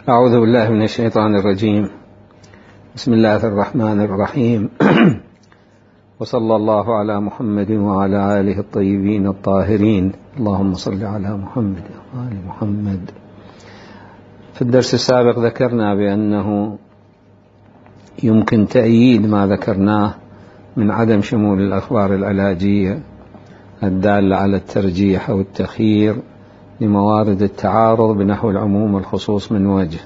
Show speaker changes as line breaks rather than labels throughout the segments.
أعوذ بالله من الشيطان الرجيم. بسم الله الرحمن الرحيم. وصلى الله على محمد وعلى آله الطيبين الطاهرين. اللهم صل على محمد وآل محمد. في الدرس السابق ذكرنا بأنه يمكن تأييد ما ذكرناه من عدم شمول الأخبار العلاجية الدالة على الترجيح أو التخيير لموارد التعارض بنحو العموم والخصوص من وجه،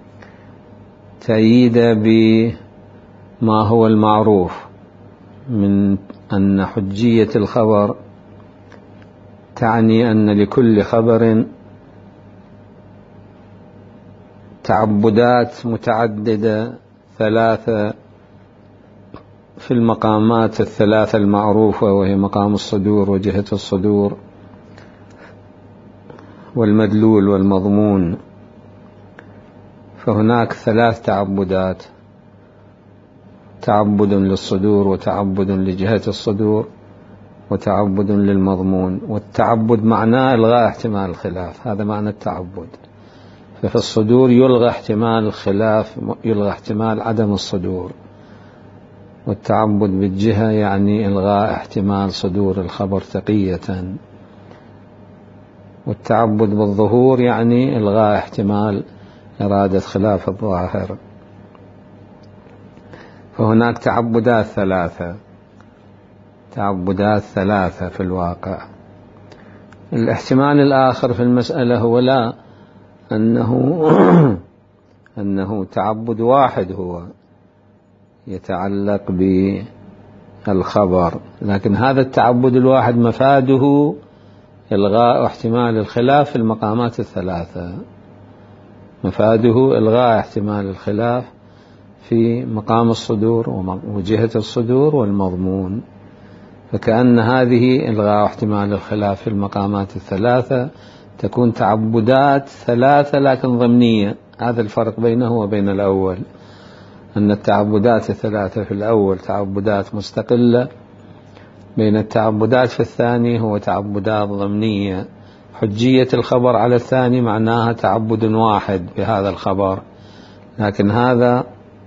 تأييد بما هو المعروف من أن حجية الخبر تعني أن لكل خبر تعبدات متعددة ثلاثة في المقامات الثلاثة المعروفة، وهي مقام الصدور وجهة الصدور والمدلول والمضمون. فهناك ثلاث تعبدات: تعبد للصدور، وتعبد لجهة الصدور، وتعبد للمضمون. والتعبد معناه إلغاء احتمال الخلاف، هذا معنى التعبد. ففي الصدور يلغى احتمال الخلاف، يلغى احتمال عدم الصدور. والتعبد بالجهة يعني إلغاء احتمال صدور الخبر تقية. والتعبد بالظهور يعني إلغاء احتمال إرادة خلاف الظاهر. فهناك تعبدات ثلاثة في الواقع. الاحتمال الآخر في المسألة هو لا أنه تعبد واحد هو يتعلق بالخبر، لكن هذا التعبد الواحد مفاده إلغاء احتمال الخلاف في المقامات الثلاثة، مفاده إلغاء احتمال الخلاف في مقام الصدور وجهة الصدور والمضمون. فكأن هذه إلغاء احتمال الخلاف في المقامات الثلاثة تكون تعبدات ثلاثة لكن ضمنية. هذا الفرق بينه وبين الأول، أن التعبدات الثلاثة في الأول تعبدات مستقلة، بين التعبدات في الثاني هو تعبدات ضمنية. حجية الخبر على الثاني معناها تعبد واحد بهذا الخبر، لكن هذا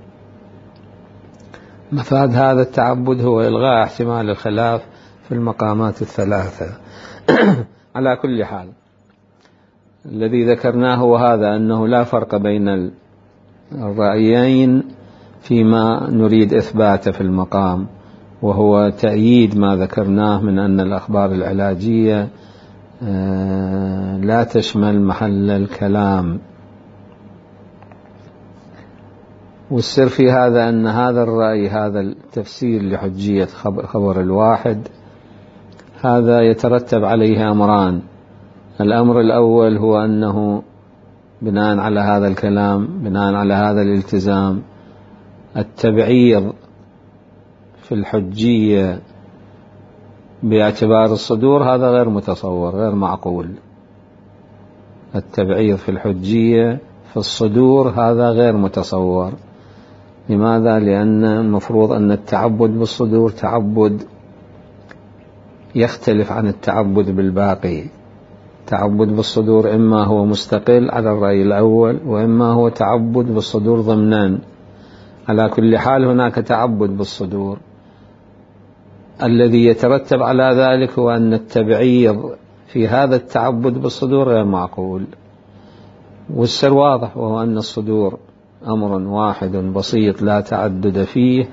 مفاد هذا التعبد هو إلغاء احتمال الخلاف في المقامات الثلاثة. على كل حال الذي ذكرناه هو هذا، أنه لا فرق بين الرأيين فيما نريد إثباته في المقام، وهو تأييد ما ذكرناه من أن الأخبار العلاجية لا تشمل محل الكلام. والسر في هذا أن هذا الرأي، هذا التفسير لحجية خبر الواحد، هذا يترتب عليه أمران. الأمر الأول هو أنه بناء على هذا الكلام، بناء على هذا الالتزام، التبعيض في الحجية باعتبار الصدور هذا غير متصور، غير معقول. التبعيض في الحجية في الصدور هذا غير متصور. لماذا؟ لأن المفروض أن التعبد بالصدور تعبد يختلف عن التعبد بالباقي. تعبد بالصدور إما هو مستقل على الرأي الأول، وإما هو تعبد بالصدور ضمنان. على كل حال هناك تعبد بالصدور. الذي يترتب على ذلك هو أن التبعيض في هذا التعبد بالصدور غير معقول. والسر واضح، وهو أن الصدور أمر واحد بسيط لا تعدد فيه،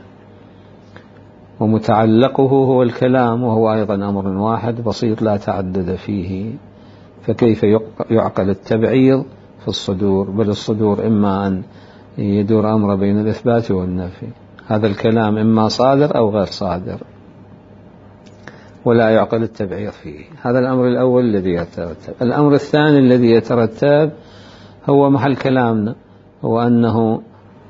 ومتعلقه هو الكلام، وهو أيضا أمر واحد بسيط لا تعدد فيه. فكيف يعقل التبعيض في الصدور؟ بل الصدور إما أن يدور أمر بين الإثبات والنفي، هذا الكلام إما صادر أو غير صادر، ولا يعقل التبعيض فيه. هذا الأمر الأول الذي يترتب. الأمر الثاني الذي يترتب هو محل كلامنا، هو أنه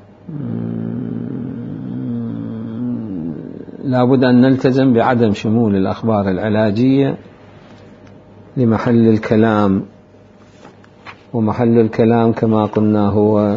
لابد أن نلتزم بعدم شمول الأخبار العلاجية لمحل الكلام. ومحل الكلام كما قلنا هو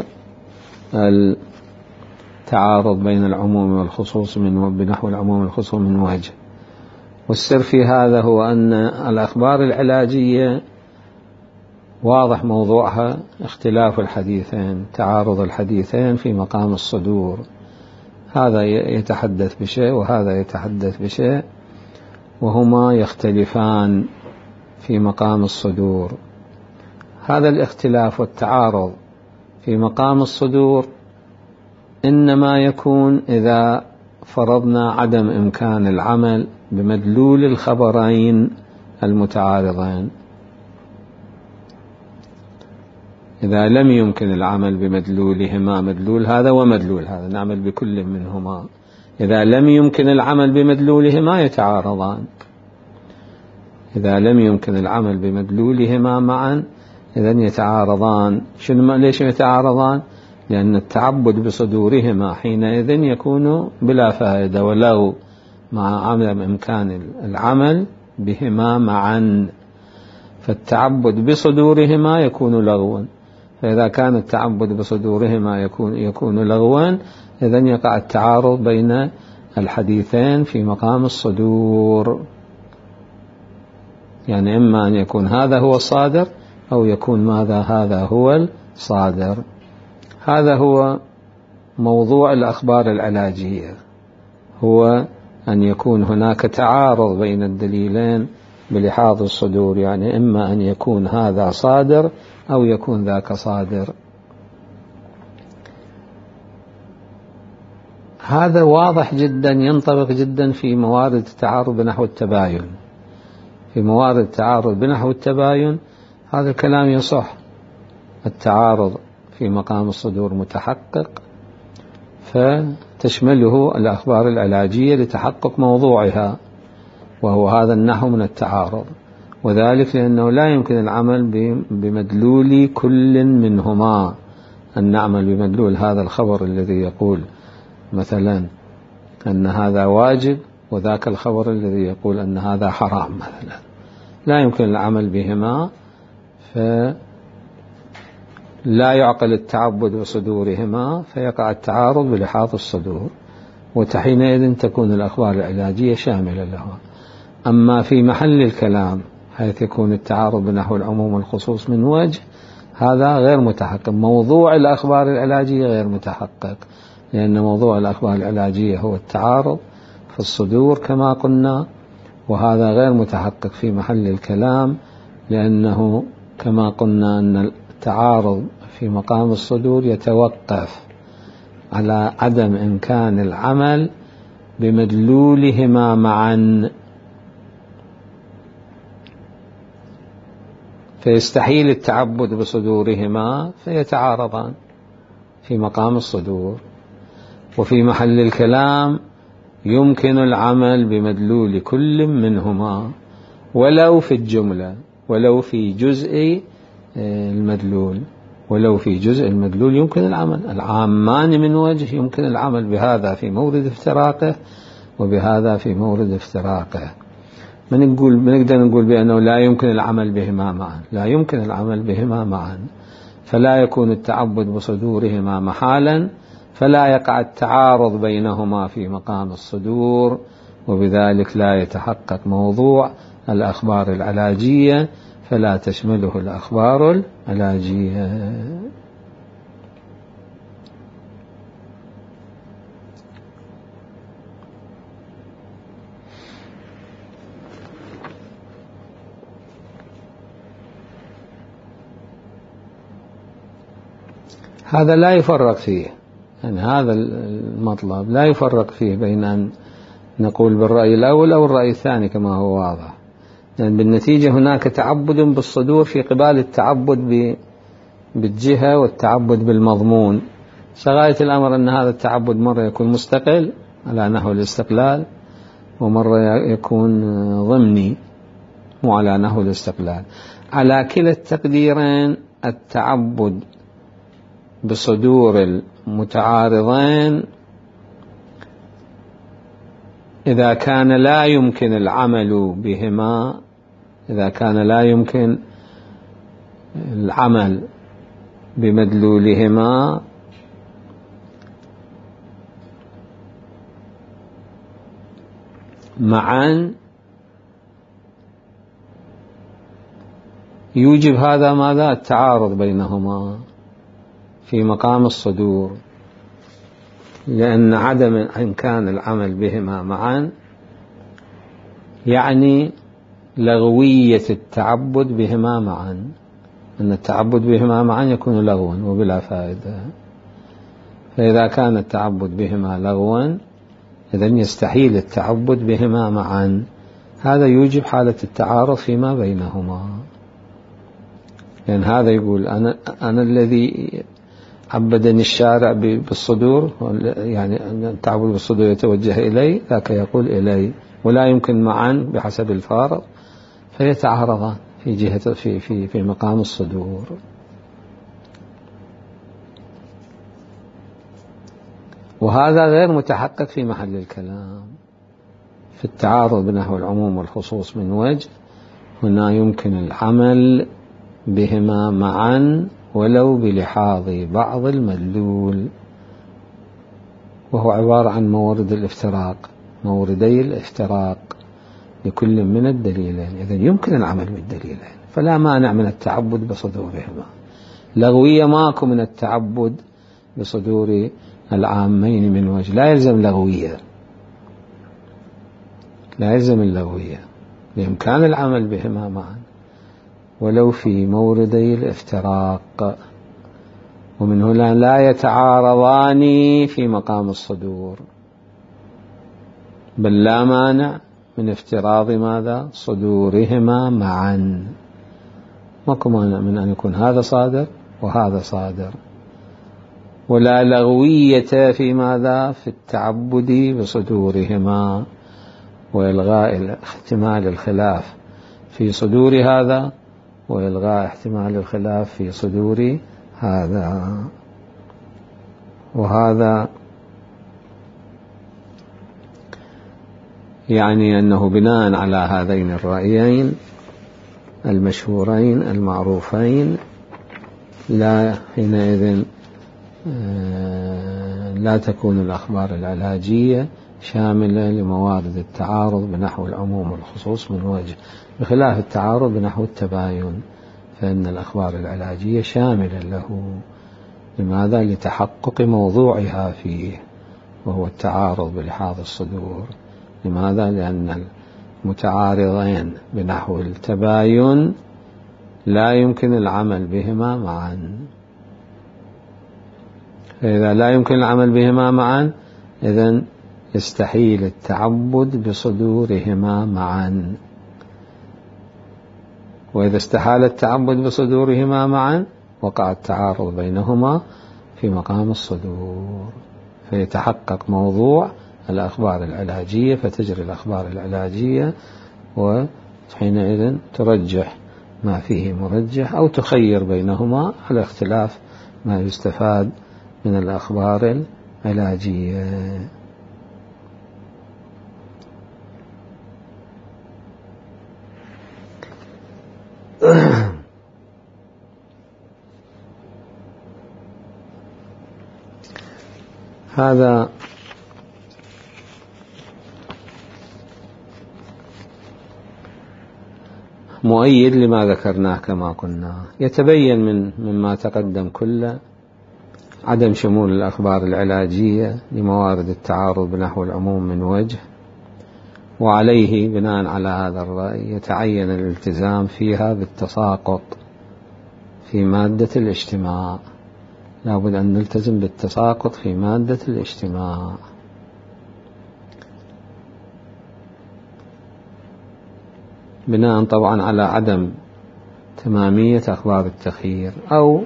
التعارض بين العموم والخصوص بنحو العموم والخصوص من وجه. والسر في هذا هو أن الأخبار العلاجية واضح موضوعها اختلاف الحديثين، تعارض الحديثين في مقام الصدور، هذا يتحدث بشيء وهذا يتحدث بشيء، وهما يختلفان في مقام الصدور. هذا الاختلاف والتعارض في مقام الصدور إنما يكون إذا فرضنا عدم إمكان العمل بمدلول الخبرين المتعارضين. إذا لم يمكن العمل بمدلولهما، مدلول هذا ومدلول هذا، نعمل بكل منهما. إذا لم يمكن العمل بمدلولهما يتعارضان. إذا لم يمكن العمل بمدلولهما معا إذن يتعارضان. ليش يتعارضان؟ لأن التعبد بصدورهما حينئذ يكون بلا فائدة ولو مع عدم إمكان العمل بهما معا، فالتعبد بصدورهما يكون لغوا. فإذا كان التعبد بصدورهما يكون لغوا، إذن يقع التعارض بين الحديثين في مقام الصدور. يعني إما أن يكون هذا هو الصادر أو يكون ماذا؟ هذا هو الصادر. هذا هو موضوع الأخبار العلاجية، هو أن يكون هناك تعارض بين الدليلين بلحاظ الصدور، يعني إما أن يكون هذا صادر أو يكون ذاك صادر. هذا واضح جدا، ينطبق جدا في موارد التعارض بنحو التباين. في موارد التعارض بنحو التباين هذا الكلام يصح، التعارض في مقام الصدور متحقق، فتشمله الأخبار العلاجية لتحقق موضوعها، وهو هذا النحو من التعارض، وذلك لأنه لا يمكن العمل بمدلول كل منهما. أن نعمل بمدلول هذا الخبر الذي يقول مثلا أن هذا واجب، وذاك الخبر الذي يقول أن هذا حرام مثلا، لا يمكن العمل بهما، فلا يعقل التعبد بصدورهما، فيقع التعارض بلحاظ الصدور، وحينئذ تكون الأخبار العلاجية شاملة لها. أما في محل الكلام حيث يكون التعارض بنحو العموم والخصوص من وجه، هذا غير متحقق. موضوع الأخبار العلاجية غير متحقق، لأن موضوع الأخبار العلاجية هو التعارض في الصدور كما قلنا، وهذا غير متحقق في محل الكلام، لأنه كما قلنا أن التعارض في مقام الصدور يتوقف على عدم إمكان العمل بمدلولهما معا، فيستحيل التعبد بصدورهما فيتعارضان في مقام الصدور. وفي محل الكلام يمكن العمل بمدلول كل منهما ولو في الجملة، ولو في جزء المدلول، ولو في جزء المدلول يمكن العمل. العامان من وجه يمكن العمل بهذا في مورد افتراقه وبهذا في مورد افتراقه. بنقدر نقول بأنه لا يمكن العمل بهما معا، لا يمكن العمل بهما معا، فلا يكون التعبد بصدورهما محالا، فلا يقع التعارض بينهما في مقام الصدور، وبذلك لا يتحقق موضوع الأخبار العلاجية، فلا تشمله الأخبار العلاجية. هذا لا يفرق فيه، يعني هذا المطلب لا يفرق فيه بين أن نقول بالرأي الأول أو الرأي الثاني كما هو واضح، يعني بالنتيجة هناك تعبد بالصدور في قبال التعبد بالجهة والتعبد بالمضمون. غاية الأمر أن هذا التعبد مرة يكون مستقل على نحو الاستقلال، ومرة يكون ضمني مو على نحو الاستقلال. على كلا التقديرين التعبد بصدور المتعارضين إذا كان لا يمكن العمل بهما، إذا كان لا يمكن العمل بمدلولهما معا، يوجب هذا ماذا؟ التعارض بينهما في مقام الصدور، لأن عدم إمكان العمل بهما معا يعني لغوية التعبد بهما معا، أن التعبد بهما معا يكون لغوا وبلا فائدة. فإذا كان التعبد بهما لغوا إذن يستحيل التعبد بهما معا، هذا يوجب حالة التعارض فيما بينهما. لأن هذا يقول أنا الذي عبدني الشارع بالصدور، يعني التعبد بالصدور يتوجه إلي، ذاك يقول إلي، ولا يمكن معا بحسب الفارق، فيتعارضان في جهة في مقام الصدور. وهذا غير متحقق في محل الكلام. في التعارض بنحو العموم والخصوص من وجه، هنا يمكن العمل بهما معا ولو بلحاظ بعض المدلول، وهو عبارة عن مورد الافتراق، موردي الافتراق لكل من الدليلين. إذن يمكن العمل بالدليلين، فلا مانع من التعبد بصدورهما. لغوية ماكو من التعبد بصدور العامين من وجه، لا يلزم لغوية، لا يلزم اللغوية، بإمكان العمل بهما معا ولو في موردي الافتراق، ومن هنا لا يتعارضان في مقام الصدور، بل لا مانع من افتراض ماذا؟ صدورهما معا. ماكو مانع من أن يكون هذا صادر وهذا صادر، ولا لغوية في ماذا؟ في التعبد بصدورهما، وإلغاء احتمال الخلاف في صدور هذا وإلغاء احتمال الخلاف في صدور هذا. وهذا يعني أنه بناء على هذين الرأيين المشهورين المعروفين لا حينئذ لا تكون الأخبار العلاجية شاملة لموارد التعارض بنحو العموم والخصوص من وجه، بخلاف التعارض بنحو التباين، فإن الأخبار العلاجية شاملة له. لماذا؟ لتحقق موضوعها فيه، وهو التعارض بلحاظ الصدور. لماذا؟ لأن المتعارضين بنحو التباين لا يمكن العمل بهما معا، فإذا لا يمكن العمل بهما معا إذن يستحيل التعبد بصدورهما معا، وإذا استحال التعبد بصدورهما معا وقع التعارض بينهما في مقام الصدور، فيتحقق موضوع الأخبار العلاجية، فتجري الأخبار العلاجية وحينئذ ترجح ما فيه مرجح أو تخير بينهما على اختلاف ما يستفاد من الأخبار العلاجية. هذا مؤيد لما ذكرناه كما قلنا. يتبين مما تقدم كله عدم شمول الأخبار العلاجية لموارد التعارض بنحو العموم من وجه، وعليه بناء على هذا الرأي يتعين الالتزام فيها بالتساقط في مادة الاجتماع. لا بد أن نلتزم بالتساقط في مادة الاجتماع، بناء طبعا على عدم تمامية أخبار التخيير، أو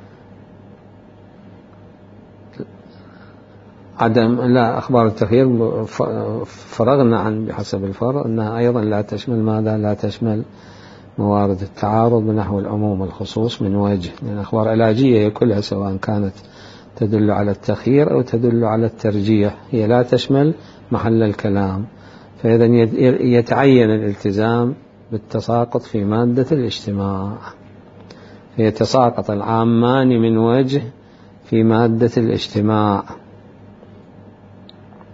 عدم لا أخبار التخيير فرغنا عن بحسب الفرق أنها أيضا لا تشمل ماذا؟ لا تشمل موارد التعارض بنحو العموم والخصوص من وجه، لأن أخبار علاجية هي كلها سواء كانت تدل على التخيير أو تدل على الترجيح، هي لا تشمل محل الكلام. فإذا يتعين الالتزام بالتساقط في مادة الاجتماع، فيتساقط العامان من وجه في مادة الاجتماع.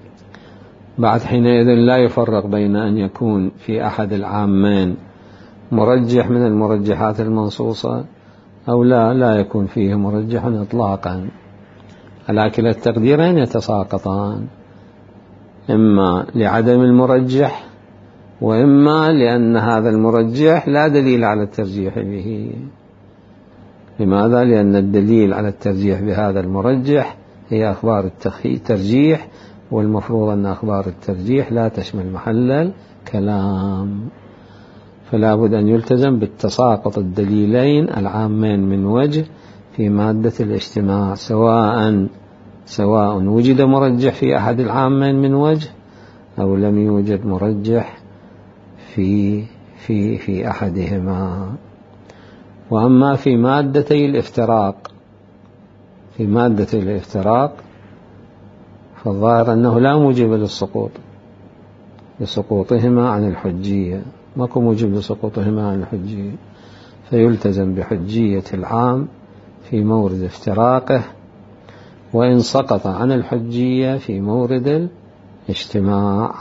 بعد حينئذ لا يفرق بين أن يكون في أحد العامين مرجح من المرجحات المنصوصة أو لا يكون فيه مرجح إطلاقا. على كلا التقديرين يتساقطان، إما لعدم المرجح وإما لأن هذا المرجح لا دليل على الترجيح به. لماذا؟ لأن الدليل على الترجيح بهذا المرجح هي أخبار الترجيح، والمفروض أن أخبار الترجيح لا تشمل محل الكلام، فلا بد أن يلتزم بالتساقط الدليلين العامين من وجه في مادة الاجتماع، سواء وجد مرجح في أحد العامين من وجه أو لم يوجد مرجح في أحدهما. وأما في مادتي الافتراق فالظاهر أنه لا موجب لسقوطهما عن الحجية، ماكو موجب لسقوطهما عن الحجية، فيلتزم بحجية العام في مورد افتراقه، وإن سقط عن الحجية في مورد الاجتماع.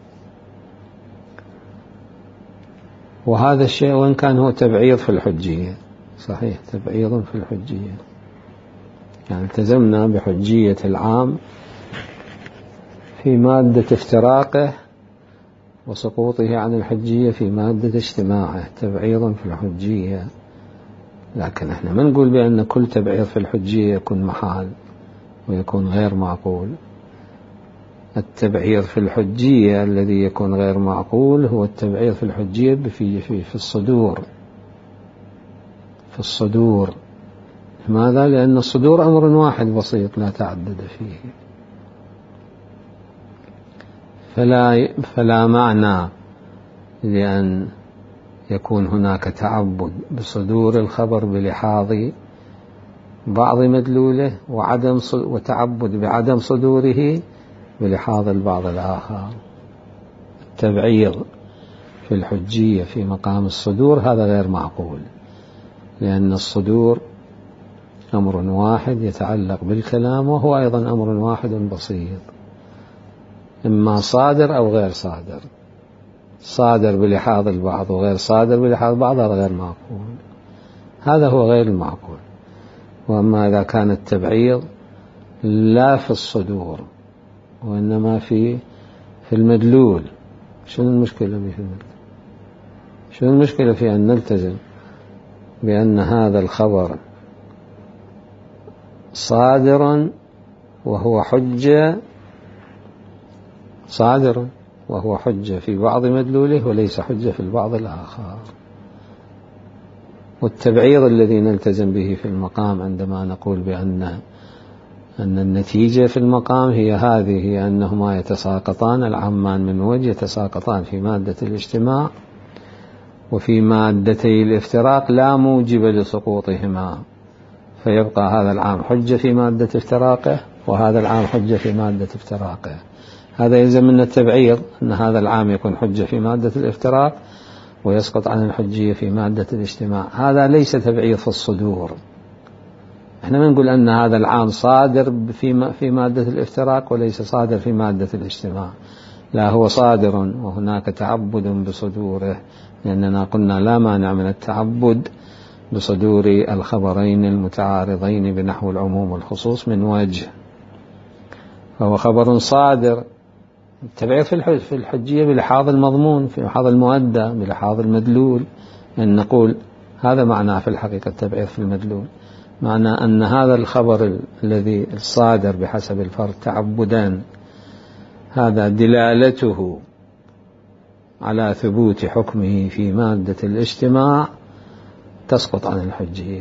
وهذا الشيء وإن كان هو تبعيض في الحجية، صحيح تبعيض في الحجية، يعني التزمنا بحجية العام في مادة افتراقه وسقوطه عن الحجية في مادة اجتماعه، تبعيض في الحجية. لكن احنا ما نقول بأن كل تبعيض في الحجية يكون محال ويكون غير معقول. التبعيض في الحجية الذي يكون غير معقول هو التبعيض في الحجية في الصدور. لماذا؟ لأن الصدور أمر واحد بسيط لا تعدد فيه، فلا معنى لأن يكون هناك تعبد بصدور الخبر بلحاظ بعض مدلوله وتعبد بعدم صدوره بلحاظ البعض الآخر. التبعيض في الحجية في مقام الصدور هذا غير معقول، لأن الصدور أمر واحد يتعلق بالكلام، وهو أيضا أمر واحد بسيط، إما صادر أو غير صادر، صادر بلحاظ البعض وغير صادر بلحاظ البعض، هذا غير معقول، هذا هو غير المعقول. وأما إذا كان التبعيض لا في الصدور وإنما في المدلول، شنو المشكلة في المدلول؟ شنو المشكلة في أن نلتزم بأن هذا الخبر صادر وهو حجة في بعض مدلوله وليس حجة في البعض الآخر. والتبعيض الذي نلتزم به في المقام عندما نقول بأن النتيجة في المقام هي هذه، هي أنهما يتساقطان العامان من وجه، يتساقطان في مادة الاجتماع، وفي مادتي الافتراق لا موجب لسقوطهما، فيبقى هذا العام حجة في مادة افتراقه وهذا العام حجة في مادة افتراقه. هذا يلزم من التبعيض أن هذا العام يكون حجة في مادة الافتراق ويسقط عن الحجية في مادة الاجتماع. هذا ليس تبعيض في الصدور. احنا ما نقول أن هذا العام صادر في مادة الافتراق وليس صادر في مادة الاجتماع، لا، هو صادر وهناك تعبد بصدوره، لأننا قلنا لا مانع من التعبد بصدور الخبرين المتعارضين بنحو العموم والخصوص من وجه، فهو خبر صادر. التبعيض في الحجية بلحاظ المضمون، في لحاظ المؤدى، بلحاظ المدلول، أن نقول هذا معناه في الحقيقة التبعيض في المدلول، معنى أن هذا الخبر الذي الصادر بحسب الفرد تعبدا هذا دلالته على ثبوت حكمه في مادة الاجتماع تسقط عن الحجية،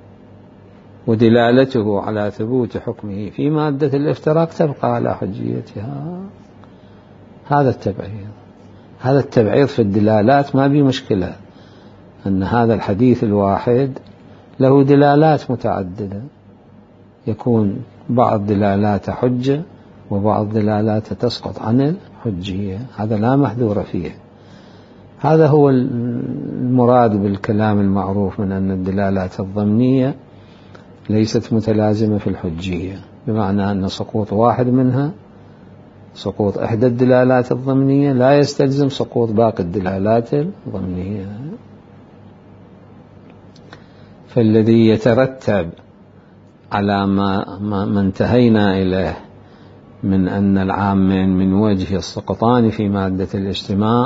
ودلالته على ثبوت حكمه في مادة الافتراق تبقى على حجيتها. هذا التبعيض في الدلالات ما بي مشكلة، أن هذا الحديث الواحد له دلالات متعددة، يكون بعض دلالات حجة وبعض دلالات تسقط عن الحجية، هذا لا محذور فيه. هذا هو المراد بالكلام المعروف من أن الدلالات الضمنية ليست متلازمة في الحجية، بمعنى أن سقوط واحد منها، سقوط إحدى الدلالات الضمنية، لا يستلزم سقوط باقي الدلالات الضمنية. فالذي يترتب على ما انتهينا إليه من أن العامين من وجه يسقطان في مادة الاجتماع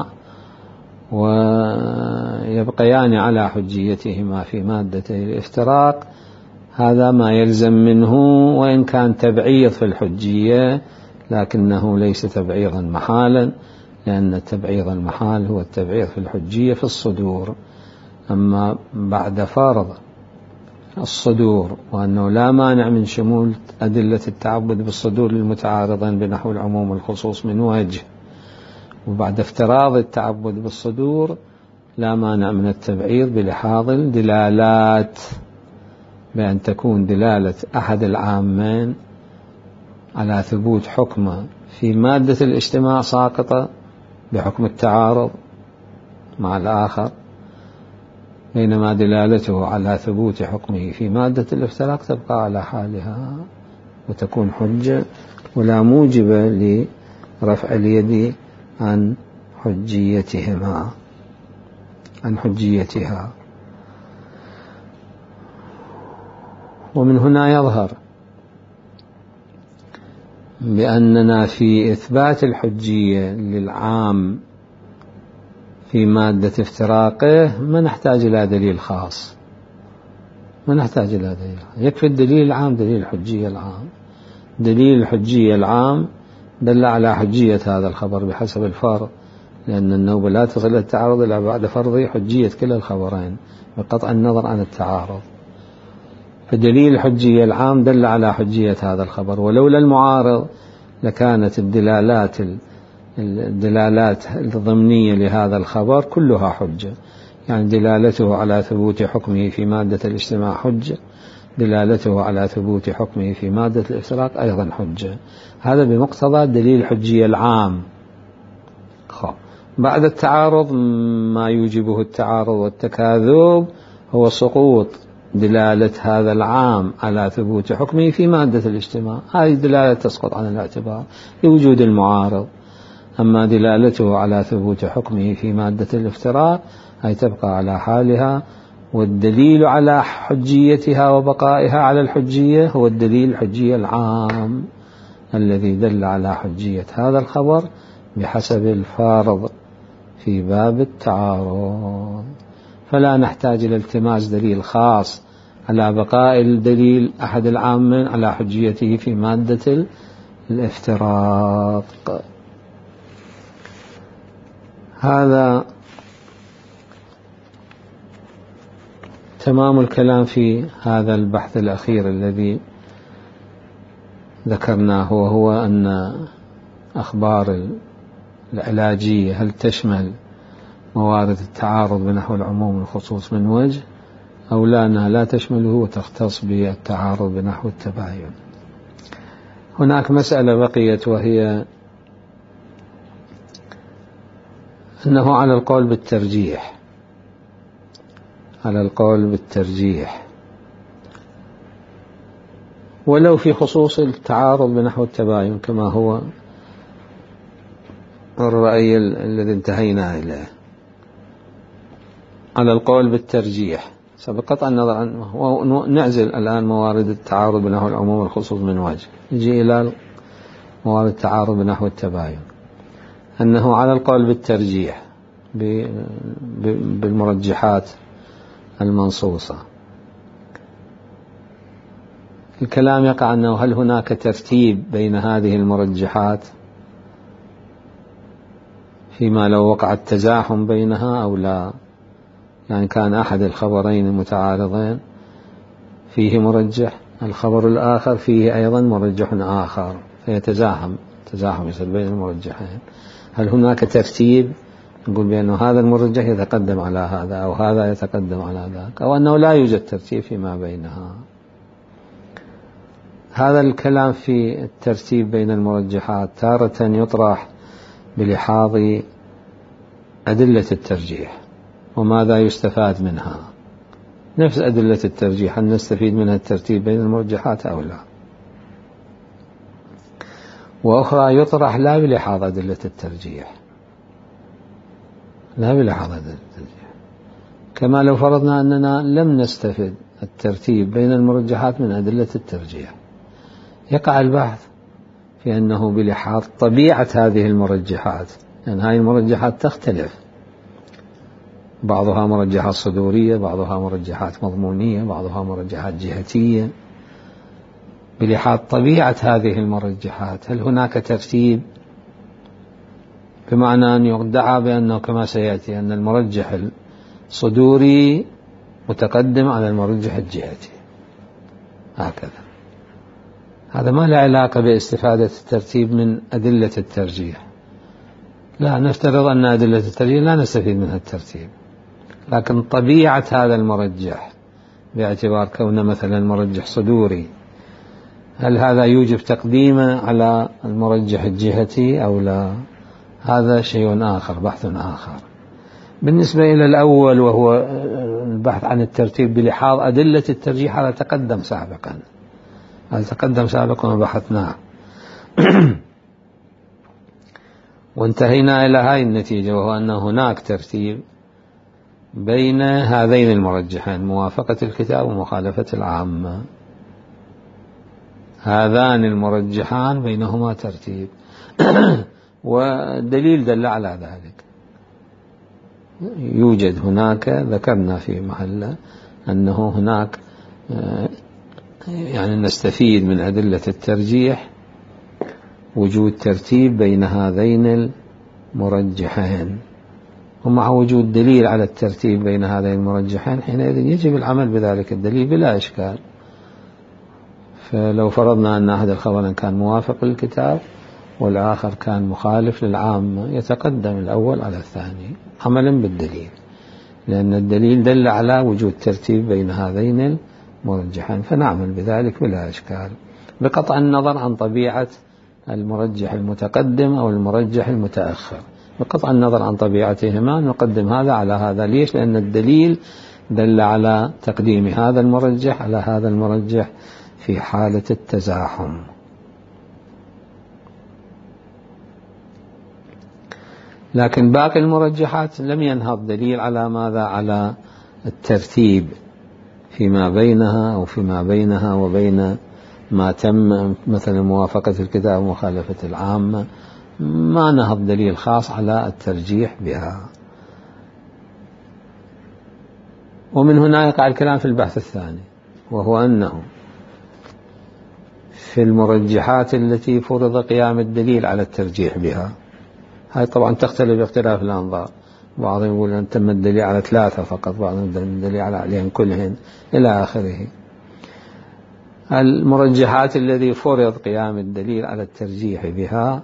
ويبقيان على حجيتهما في مادة الافتراق، هذا ما يلزم منه، وإن كان تبعيض في الحجية لكنه ليس تبعيضا محالا، لأن التبعيض المحال هو التبعيض في الحجية في الصدور. أما بعد فرض الصدور وأنه لا مانع من شمول أدلة التعبد بالصدور للمتعارضين بنحو العموم والخصوص من وجه، وبعد افتراض التعبد بالصدور لا مانع من التبعيض بلحاظ الدلالات، بأن تكون دلالة أحد العامين على ثبوت حكمه في مادة الاجتماع ساقطة بحكم التعارض مع الآخر، بينما دلالته على ثبوت حكمه في مادة الافتراق تبقى على حالها وتكون حجة ولا موجب لرفع اليد عن حجيتها. ومن هنا يظهر بأننا في إثبات الحجية للعام في مادة افتراقه ما نحتاج إلى دليل خاص، يكفي الدليل العام، دليل الحجية العام. دليل الحجية العام دل على حجية هذا الخبر بحسب الفرض، لأن النوبة لا تصل التعارض إلا بعد فرض حجية كلا الخبرين بقطع النظر عن التعارض. فدليل الحجية العام دل على حجية هذا الخبر، ولولا المعارض لكانت الدلالات الضمنية لهذا الخبر كلها حجة. يعني دلالته على ثبوت حكمه في مادة الاجتماع حجة، دلالته على ثبوت حكمه في مادة الافتراق أيضا حجة. هذا بمقتضى دليل الحجية العام. بعد التعارض ما يوجبه التعارض والتكاذب هو سقوط دلالة هذا العام على ثبوت حكمه في مادة الاجتماع، هذه دلالة تسقط عن الاعتبار لوجود المعارض. أما دلالته على ثبوت حكمه في مادة الافتراق هي تبقى على حالها، والدليل على حجيتها وبقائها على الحجية هو الدليل الحجية العام الذي دل على حجية هذا الخبر بحسب الفارض في باب التعارض. فلا نحتاج إلى التماس دليل خاص على بقاء الدليل أحد العامين على حجيته في مادة الافتراق. هذا تمام الكلام في هذا البحث الأخير الذي ذكرناه، وهو أن أخبار العلاجية هل تشمل موارد التعارض بنحو العموم والخصوص من وجه، أو لا أنها لا تشمله وتختص بالتعارض بنحو التباين. هناك مسألة بقيت، وهي أنه على القول بالترجيح ولو في خصوص التعارض بنحو التباين كما هو الرأي الذي انتهينا إليه. على القول بالترجيح سبقت النظر عنه، ونعزل الآن موارد التعارض بنحو العموم والخصوص من وجه، نجي إلى موارد التعارض بنحو التباين. أنه على القول بالترجيح بالمرجحات المنصوصة، الكلام يقع أنه هل هناك ترتيب بين هذه المرجحات فيما لو وقع التزاحم بينها أو لا، يعني كان أحد الخبرين المتعارضين فيه مرجح، الخبر الآخر فيه أيضا مرجح آخر، فيتزاحم يصير بين المرجحين. هل هناك ترتيب نقول بأنه هذا المرجح يتقدم على هذا أو هذا يتقدم على ذاك، أو أنه لا يوجد ترتيب فيما بينها؟ هذا الكلام في الترتيب بين المرجحات تارة يطرح بلحاظ أدلة الترجيح وماذا يستفاد منها، نفس أدلة الترجيح هل نستفيد منها الترتيب بين المرجحات أو لا، وأخرى يطرح لا بلحاظ أدلة الترجيح، كما لو فرضنا أننا لم نستفد الترتيب بين المرجحات من أدلة الترجيح. يقع البحث في أنه بلحاظ طبيعة هذه المرجحات، لأن هذه المرجحات تختلف، بعضها مرجحات صدورية، بعضها مرجحات مضمونية، بعضها مرجحات جهتية. بلحاظ طبيعة هذه المرجحات هل هناك ترتيب؟ بمعنى أن يدعى بأنه كما سيأتي أن المرجح الصدوري متقدم على المرجح الجهتي هكذا. هذا ما له علاقة باستفادة الترتيب من أدلة الترجيح، لا، نفترض أن أدلة الترجيح لا نستفيد منها الترتيب، لكن طبيعة هذا المرجح باعتبار كونه مثلا مرجح صدوري، هل هذا يوجب تقديمه على المرجح الجهتي أو لا؟ هذا شيء آخر، بحث آخر. بالنسبة إلى الأول وهو البحث عن الترتيب بلحاظ أدلة الترجيح، هذا تقدم سابقا وبحثناه وانتهينا إلى هذه النتيجة، وهو أن هناك ترتيب بين هذين المرجحين، موافقة الكتاب ومخالفة العامة. هذان المرجحان بينهما ترتيب والدليل دل على ذلك. يوجد هناك، ذكرنا في محله أنه هناك يعني نستفيد من أدلة الترجيح وجود ترتيب بين هذين المرجحين، ومع وجود دليل على الترتيب بين هذين المرجحين حينئذ يجب العمل بذلك الدليل بلا إشكال. فلو فرضنا أن أحد الخبرين كان موافق للكتاب والآخر كان مخالف للعامة، يتقدم الأول على الثاني عملا بالدليل، لأن الدليل دل على وجود ترتيب بين هذين المرجحين، فنعمل بذلك بلا إشكال، بقطع النظر عن طبيعة المرجح المتقدم أو المرجح المتأخر. بقطع النظر عن طبيعتهما نقدم هذا على هذا. ليش؟ لأن الدليل دل على تقديم هذا المرجح على هذا المرجح في حالة التزاحم. لكن باقي المرجحات لم ينهض دليل على ماذا؟ على الترتيب فيما بينها أو فيما بينها وبين ما تم مثل موافقة الكتاب ومخالفة العامة، ما نهض دليل خاص على الترجيح بها. ومن هنا يقع الكلام في البحث الثاني، وهو أنه في المرجحات التي فرض قيام الدليل على الترجيح بها، هاي طبعا تختلف باختلاف الأنظار، بعضهم يقول أن تم الدليل على 3 فقط، بعضهم الدليل عليهم كلهن إلى آخره. المرجحات الذي فرض قيام الدليل على الترجيح بها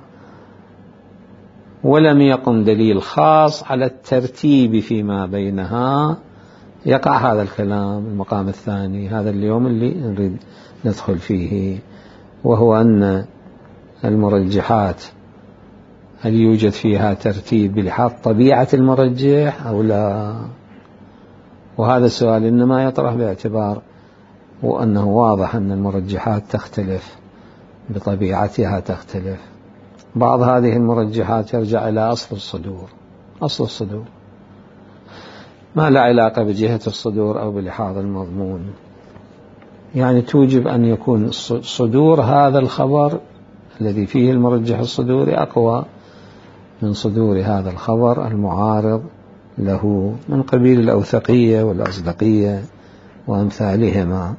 ولم يقم دليل خاص على الترتيب فيما بينها، يقع هذا الكلام المقام الثاني، هذا اليوم اللي نريد ندخل فيه، وهو أن المرجحات هل يوجد فيها ترتيب بلحاظ طبيعة المرجح أو لا؟ وهذا السؤال إنما يطرح باعتبار وأنه واضح أن المرجحات تختلف بطبيعتها تختلف. بعض هذه المرجحات يرجع إلى أصل الصدور، ما لا علاقة بجهة الصدور أو بلحاظ المضمون، يعني توجب أن يكون صدور هذا الخبر الذي فيه المرجح الصدوري أقوى من صدور هذا الخبر المعارض له، من قبيل الأوثقية والأصدقية وأمثالهما.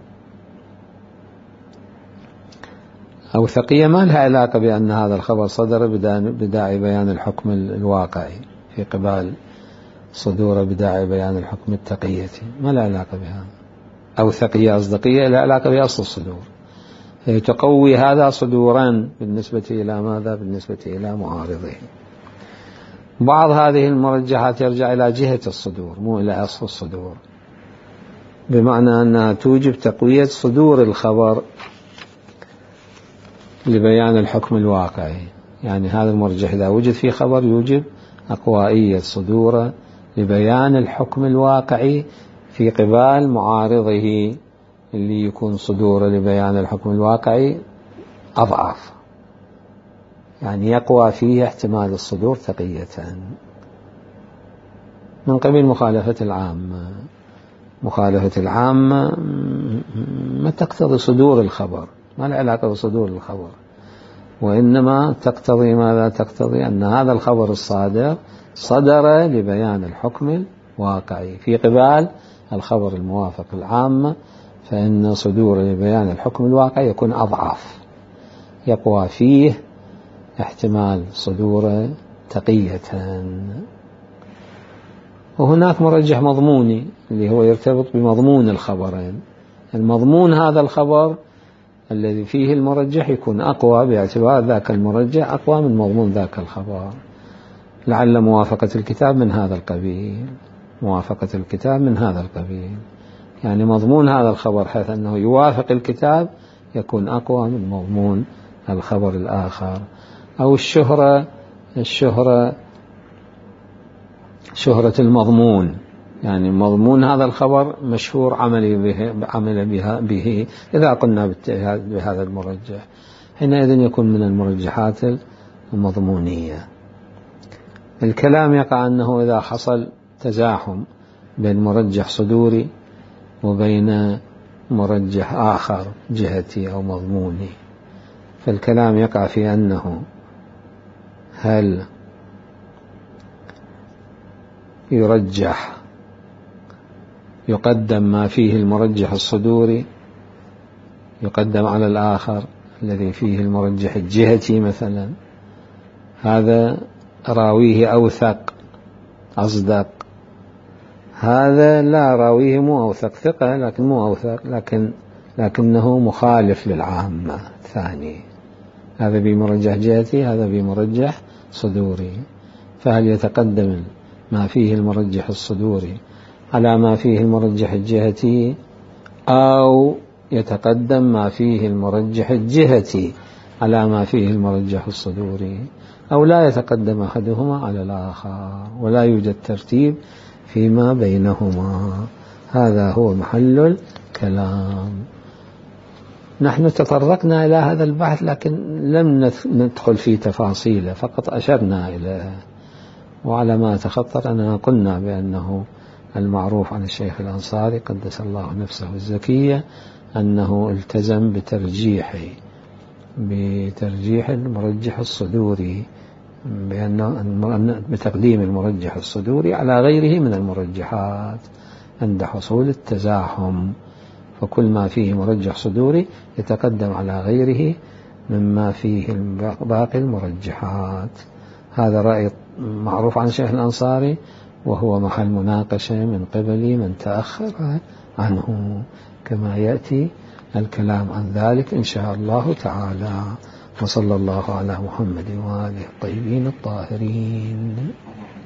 أوثقية ما لها علاقة بأن هذا الخبر صدر بداعي بيان الحكم الواقعي في قبال صدور بداعي بيان الحكم التقيتي، ما لها علاقة بهذا. أوثقية أصدقية لها علاقة بأصل الصدور، هي تقوي هذا صدورا بالنسبة إلى ماذا؟ بالنسبة إلى معارضه. بعض هذه المرجحات يرجع إلى جهة الصدور مو إلى أصل الصدور، بمعنى أنها توجب تقوية صدور الخبر لبيان الحكم الواقعي، يعني هذا المرجح إذا وجد في خبر يوجب أقوائية صدوره لبيان الحكم الواقعي في قبال معارضه اللي يكون صدوره لبيان الحكم الواقعي أضعف، يعني يقوى فيه احتمال الصدور تقية. من قبيل مخالفة العامة، مخالفة العامة ما تقتضي صدور الخبر، ما له علاقة بصدور الخبر، وإنما تقتضي ماذا؟ تقتضي أن هذا الخبر الصادر صدر لبيان الحكم الواقعي في قبال الخبر الموافق العامة، فإن صدور لبيان الحكم الواقعي يكون أضعف، يقوى فيه احتمال صدور تقية. وهناك مرجح مضموني اللي هو يرتبط بمضمون الخبرين. المضمون هذا الخبر الذي فيه المرجح يكون أقوى باعتبار ذاك المرجح أقوى من مضمون ذاك الخبر، لعل موافقة الكتاب من هذا القبيل، موافقة الكتاب من هذا القبيل، يعني مضمون هذا الخبر حيث أنه يوافق الكتاب يكون أقوى من مضمون الخبر الآخر. أو شهرة المضمون، يعني مضمون هذا الخبر مشهور عمل به إذا قلنا بهذا المرجح، حينئذ يكون من المرجحات المضمونية. الكلام يقع أنه إذا حصل تزاحم بين مرجح صدوري وبين مرجح آخر جهتي أو مضموني، فالكلام يقع في أنه هل يرجح يقدم ما فيه المرجح الصدوري يقدم على الآخر الذي فيه المرجح الجهتي مثلا، هذا راويه أوثق أصدق، هذا لا راويه مو أوثق، ثقة لكن مو أوثق، لكنه مخالف للعامة ثاني، هذا بمرجح جهتي هذا بمرجح صدوري، فهل يتقدم ما فيه المرجح الصدوري على ما فيه المرجح الجهتي، أو يتقدم ما فيه المرجح الجهتي على ما فيه المرجح الصدوري، أو لا يتقدم أحدهما على الآخر ولا يوجد ترتيب فيما بينهما؟ هذا هو محل الكلام. نحن تطرقنا إلى هذا البحث لكن لم ندخل في تفاصيله، فقط أشرنا إليه. وعلى ما أتخطر أننا قلنا بأنه المعروف عن الشيخ الأنصاري قدس الله نفسه الزكية أنه التزم بترجيح المرجح الصدوري، بتقديم المرجح الصدوري على غيره من المرجحات عند حصول التزاحم، فكل ما فيه مرجح صدوري يتقدم على غيره مما فيه باقي المرجحات. هذا رأي معروف عن الشيخ الأنصاري، وهو محل مناقشة من قبل من تأخر عنه، كما يأتي الكلام عن ذلك إن شاء الله تعالى. وصلى الله على محمد وآله الطيبين الطاهرين.